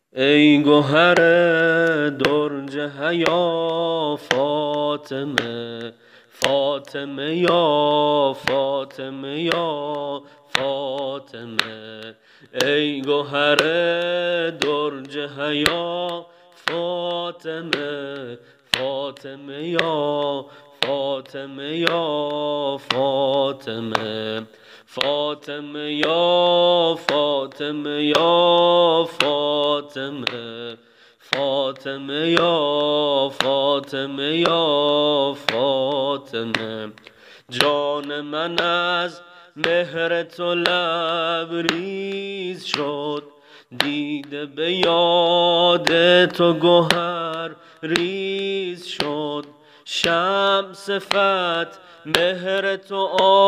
ای گوهر درج حیا فاطمه، فاطمه یا فاطمه یا فاطمه. ای گوهر درج حیا فاطمه، فاطمه یا فاطمه یا فاطمه. فاطمه یا فاطمه یا فاطمه، فاطمه یا فاطمه یا فاطمه. جان من از مهر تو لبریز شد، دیده به یاد تو گوهر ریز شد. شمع صفت مهر تو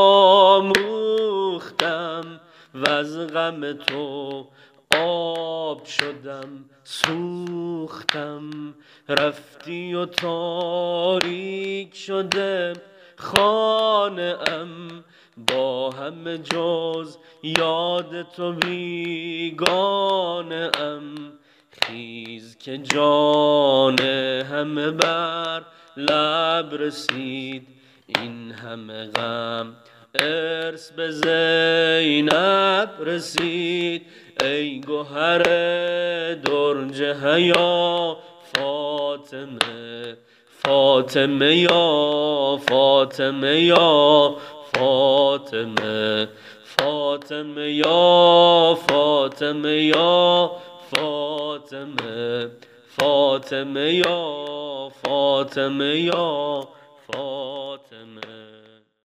آموختم، وز غم تو آب شدم سوختم. رفتی و تاریک شده خانه ام، با همه جز یاد تو بیگانه ام. خیز که جان همه بر لب رسید، این همه غم ارث به زینب رسید. ای گوهر درج حیا فاطمه، فاطمه یا فاطمه یا فاطمه. فاطمه یا فاطمه یا فاطمه، فاطمه یا فاطمه یا